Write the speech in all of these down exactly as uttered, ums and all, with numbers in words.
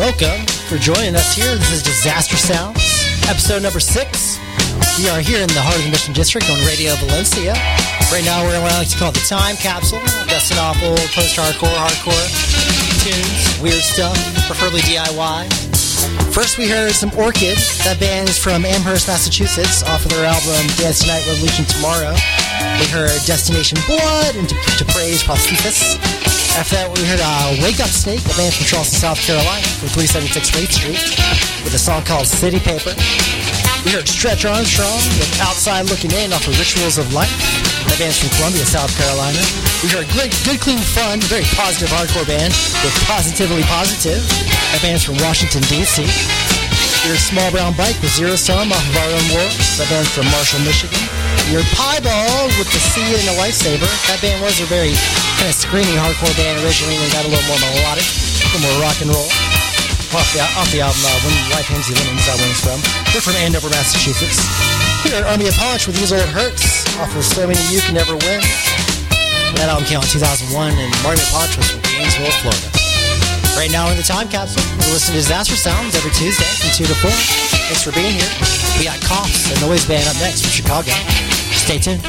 welcome for joining us here. This is Disaster Sounds, episode number six. We are here in the heart of the Mission District on Radio Valencia. Right now we're in what I like to call the time capsule, dusting off old post-hardcore, hardcore tunes, weird stuff, preferably D I Y. First we heard some Orchid. That band is from Amherst, Massachusetts, off of their album Dance Tonight, Revolution Tomorrow. We heard Destination Blood and To, to Praise Prosthesis. After that, we heard uh, Wake Up Snake, a band from Charleston, South Carolina, from three seventy-six Wraith Street, with a song called City Paper. We heard Stretch Armstrong with Outside Looking In off of Rituals of Life. That band's from Columbia, South Carolina. We heard Good, Good Clean Fun, a very positive hardcore band with Positively Positive. That band's from Washington, D C We heard Small Brown Bike with Zero Sum off of Our Own War. That band's from Marshall, Michigan. We heard Pieball with The Sea and the Lifesaver. That band was a very kind of screamy hardcore band originally and got a little more melodic, a little more rock and roll. Off the, off the album, uh, When Life Hands You Lemons, that one's from. They're from Andover, Massachusetts. We heard Army of Punch with These Old Hurts off of So Many You Can Never Win. That album came out in two thousand one, and Army of Punch was from Gainesville, Florida. Right now in the time capsule, we're listening to Disaster Sounds every Tuesday from two to four. Thanks for being here. We got Coughs and Noise Band up next from Chicago. Stay tuned.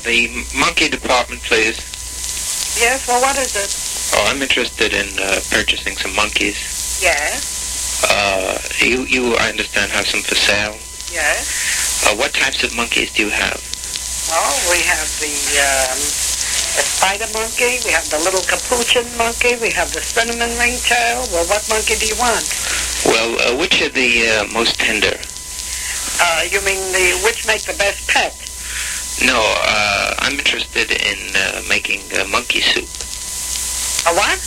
the monkey department, please. Yes, well, what is it? Oh, I'm interested in uh, purchasing some monkeys. Yes. Uh, you, you, I understand, have some for sale. Yes. Uh, what types of monkeys do you have? Well, we have the, um, the spider monkey, we have the little capuchin monkey, we have the cinnamon ringtail. Well, what monkey do you want? Well, uh, which are the uh, most tender? Uh, you mean the which make the best pet? No, uh, I'm interested in uh, making uh, monkey soup. A what?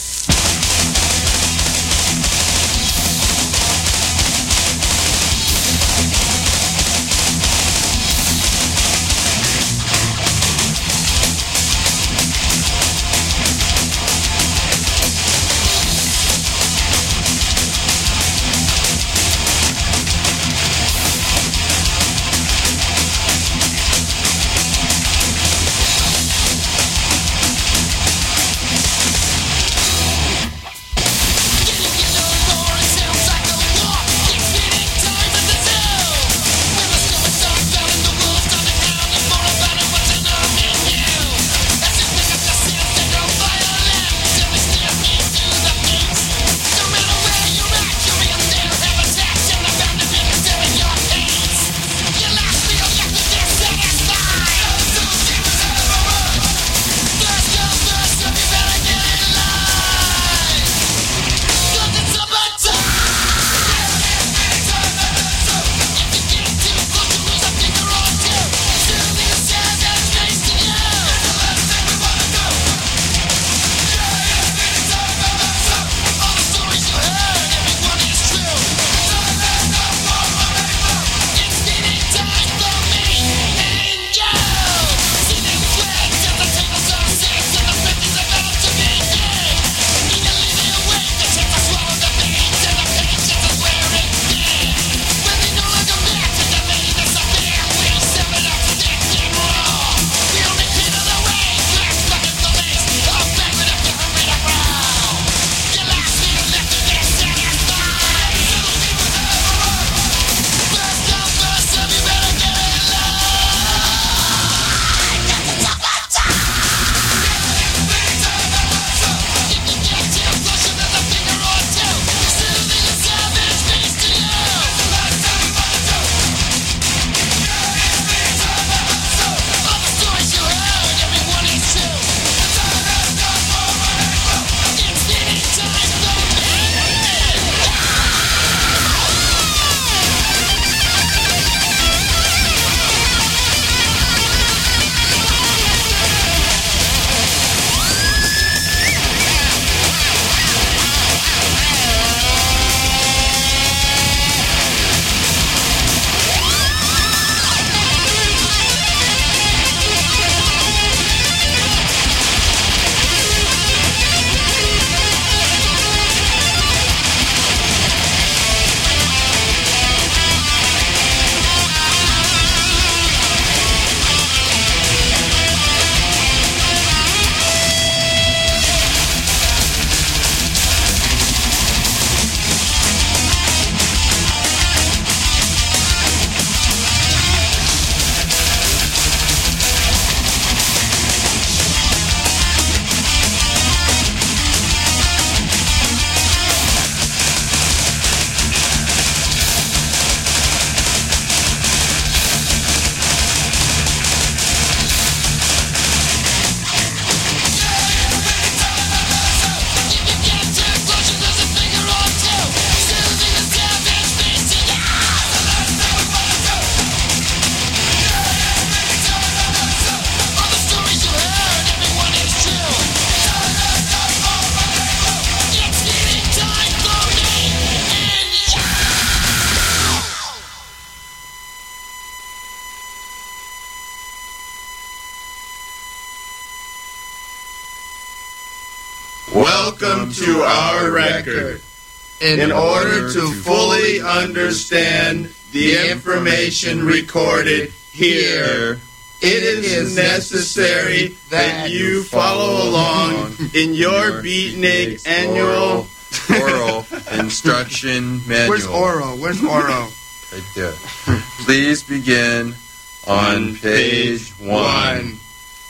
Welcome to our record. In order to fully understand the information recorded here, it is necessary that you follow along in your Beatnik annual oral instruction manual. Where's Oro? Where's Oro? Right there. Please begin on page one.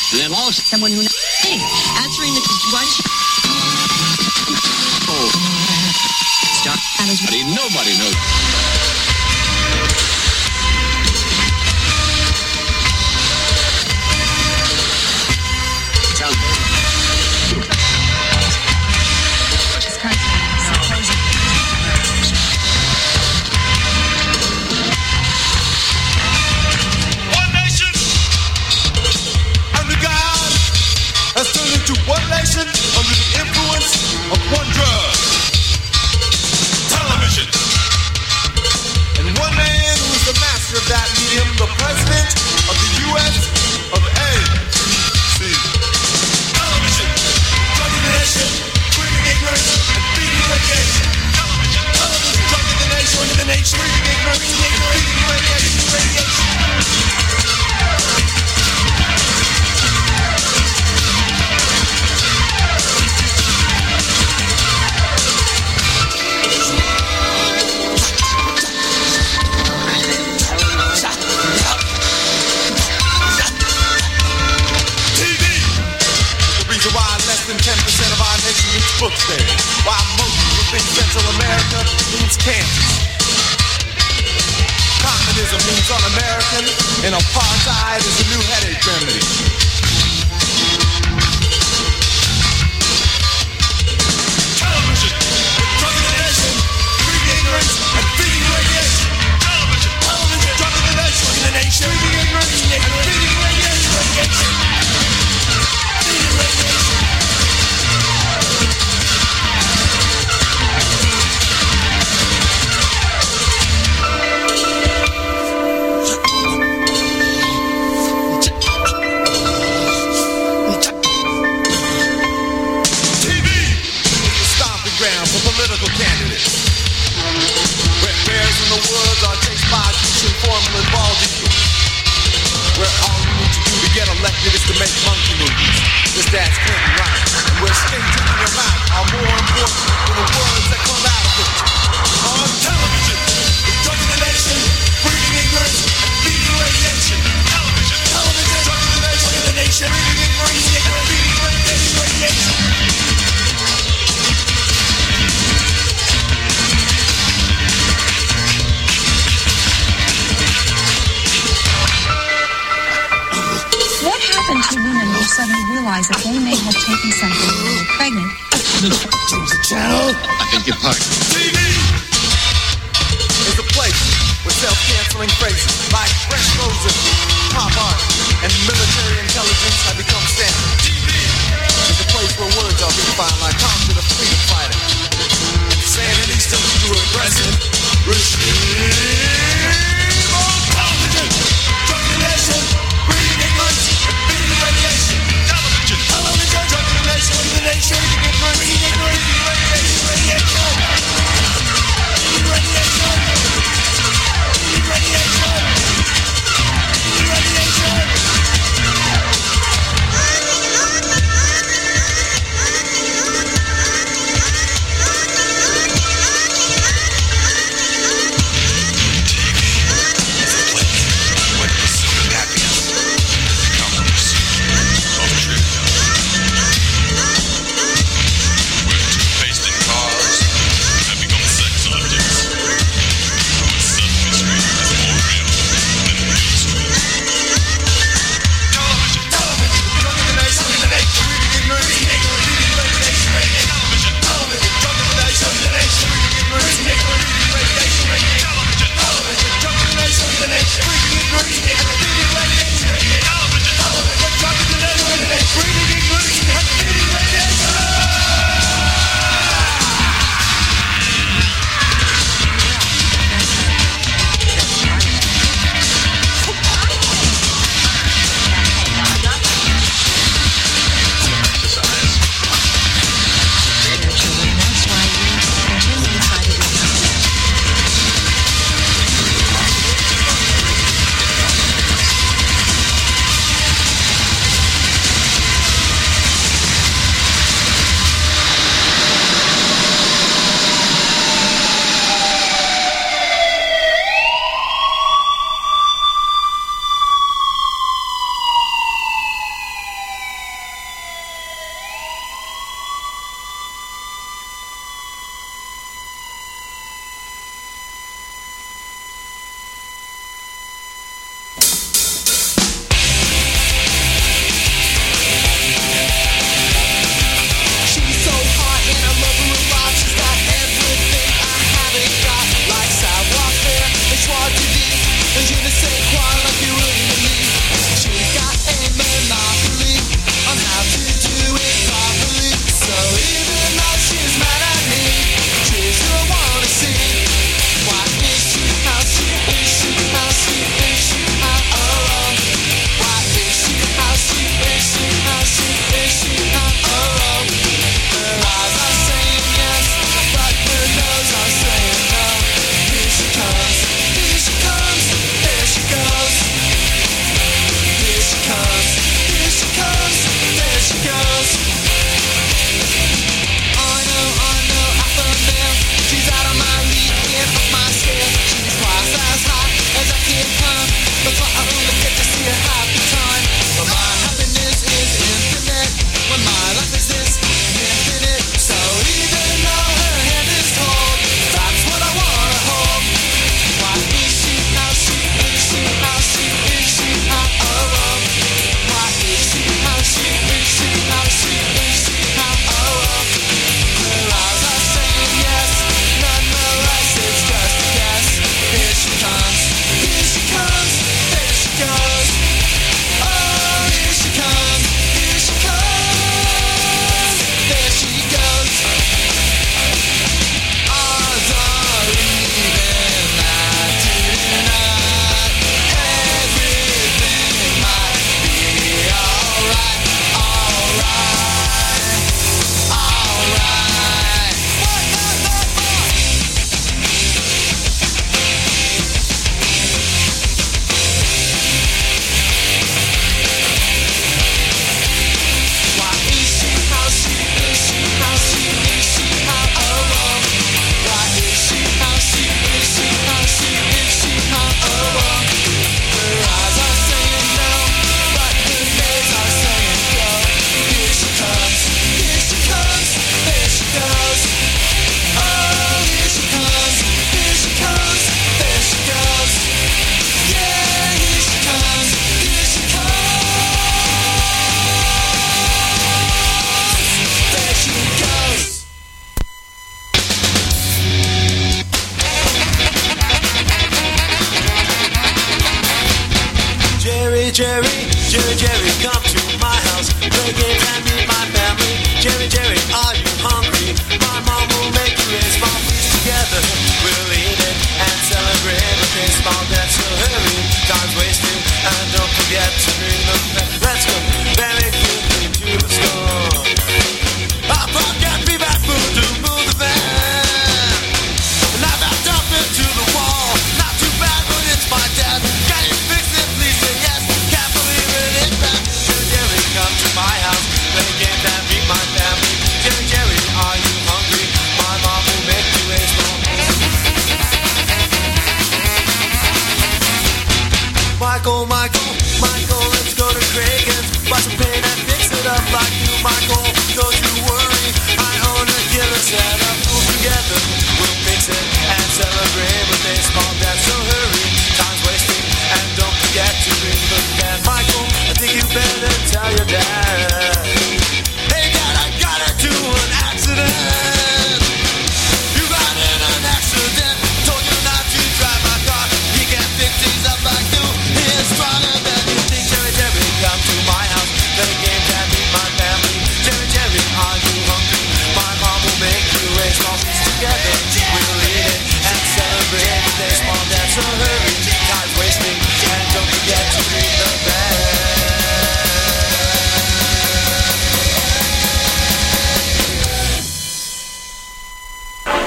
They lost someone who. Hey, answering the question. Oh, stop. Nobody knows. Sounds good. Has turned into one nation under the influence of one drug, television. And one man who is the master of that medium, the president of the U S of A. See, television, drugging the nation, breeding ignorance, and feeding radiation. Television, television, drugging the nation, drugging the nation, breeding ignorance, and feeding radiation, radiation. ten percent of our nation reads books there, while most people think Central America means Kansas. Communism means un-American, and apartheid is a new headache remedy. Television, drugging the nation, breeding ignorance, and feeding radiation. Television, television, drugging the nation, drugging the nation, breeding ignorance, and feeding radiation, radiation. Feeding radiation. Political candidates, where bears in the woods are chased by Grecian formula bald eagles, where all you need to do to get elected is to make monkey movies. This dad's Clinton rhymes, and where statements in your mouth are more important than the words that come out of it. On television, we're drugging the nation, breeding ignorance, and feeding radiation. Television, television, drugging the nation, drugging the nation, breeding ignorance, and feeding radiation, radiation. What happened to women who suddenly realized that they may have taken something when they were pregnant? Choose a channel. I beg your pardon. T V is a place where self-canceling phrases like fresh frozen, pop art, and military intelligence have become standard. T V is a place where words are redefined like concept of freedom fighter. And saying it needs to lead to a aggressive regime on television, drugging the nation, breeding ignorance, and feeding radiation. Television, television, drugging the nation, breeding the nation, breeding ignorance, breeding ignorance, radiation, radiation, radiation, radiation, radiation, radiation.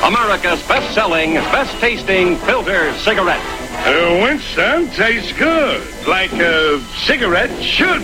America's best-selling, best-tasting filter cigarette. Uh, Winston tastes good, like a cigarette should.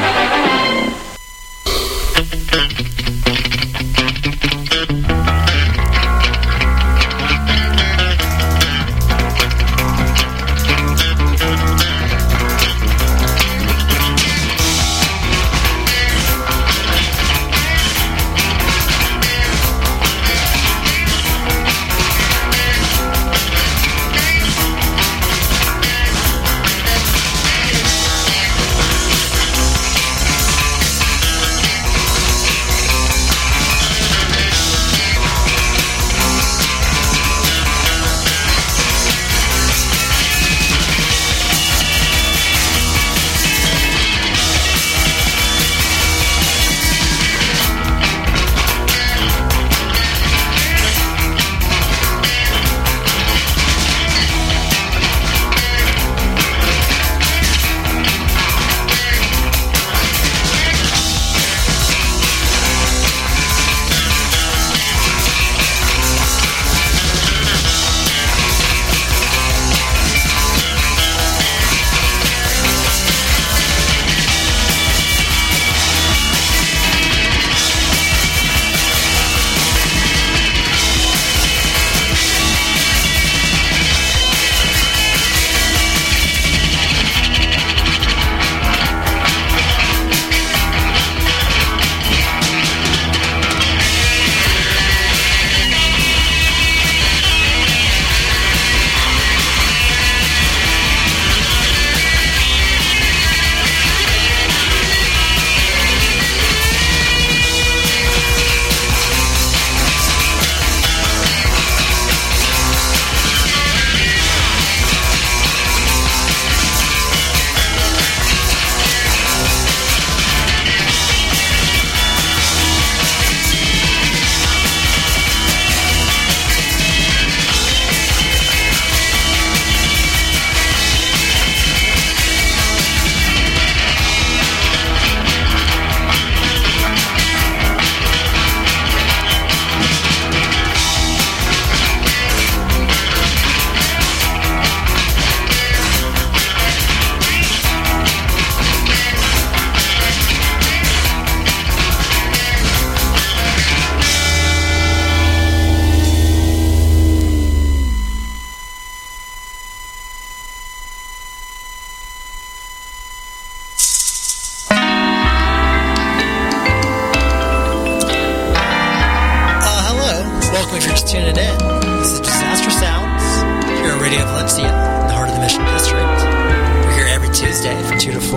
tuning in. This is Disaster Sounds here on Radio Valencia, in the heart of the Mission District. We're here every Tuesday from two to four.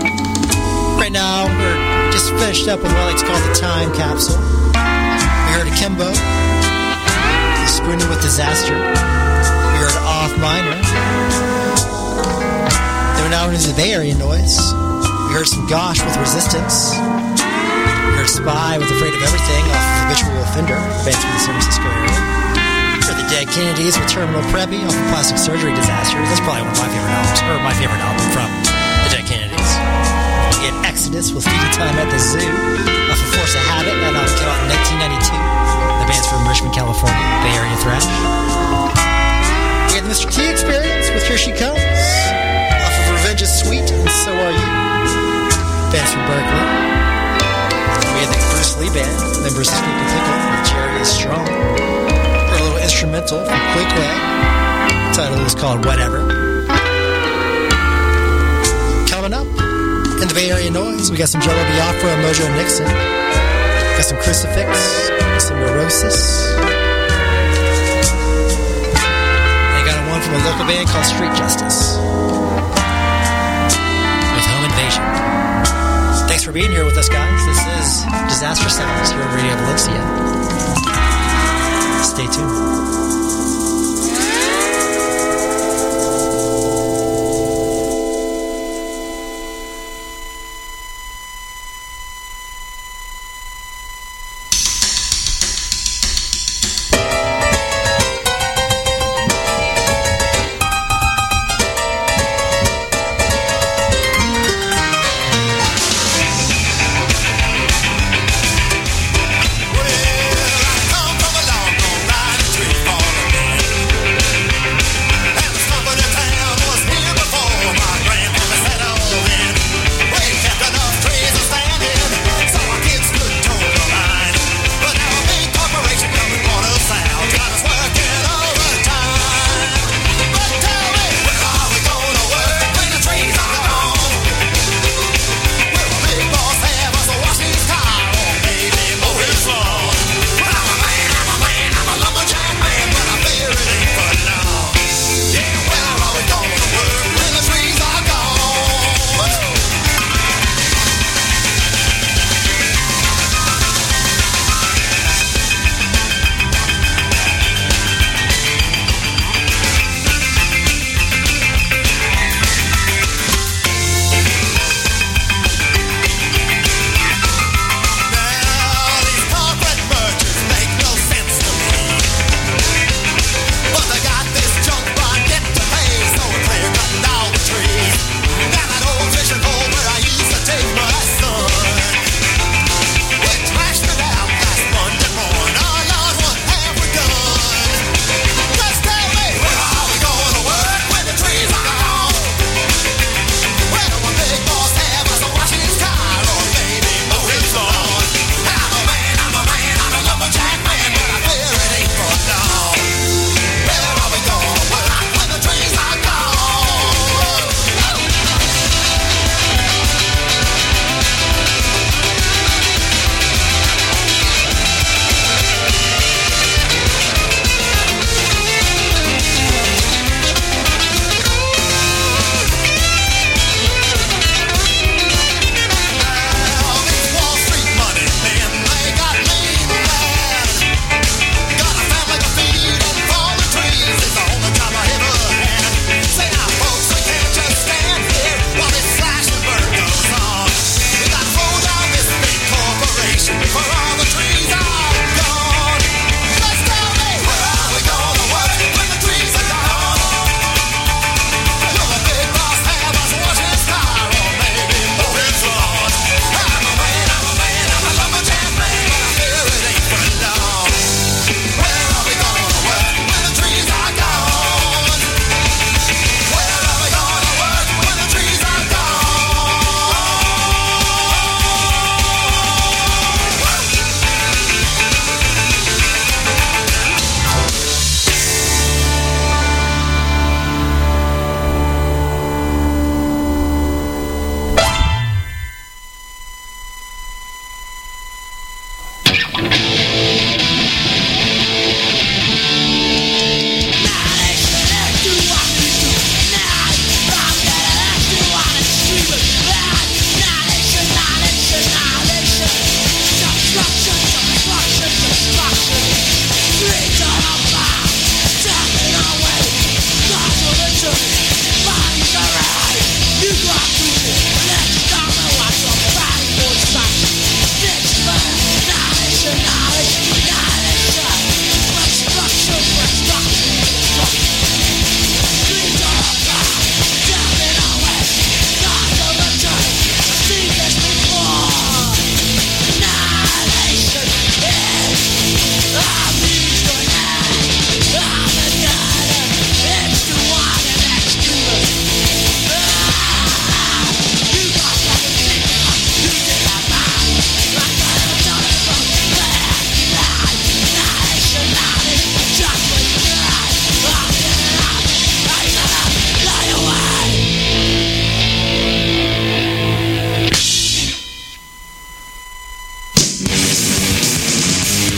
Right now, we're just finished up with what I like to call the Time Capsule. We heard Akimbo, Spooning with Disaster. We heard Off Minor. Then we're now into the Bay Area noise. We heard some Gosh with Resistance. We heard Spy with Afraid of Everything off of Habitual Offender, band from the San Francisco area. We heard the Dead Kennedys with Terminal Preppy off of Plastic Surgery Disasters. That's probably one of my favorite albums, or my favorite album from the Dead Kennedys. We had Exodus with Feeding Time at the Zoo off of Force of Habit. That album came out in nineteen ninety-two. The band's from Richmond, California, Bay Area thrash. We had the Mister T Experience with Here She Comes off of Revenge is Sweet and So Are You. Bands from Berkeley. We had the Bruce Lee Band, members of Sneak and Pickle, with Jerry is Strong. For a little instrumental from Quakeway. The title is called Whatever. Coming up in the Bay Area noise, we got some Jello Biafra and Mojo Nixon. Got some Crucifix, some Neurosis. And got one from a local band called Street Justice. With Home Invasion. Thanks for being here with us, guys. This is Disaster Sounds here on Radio Valencia. Stay tuned.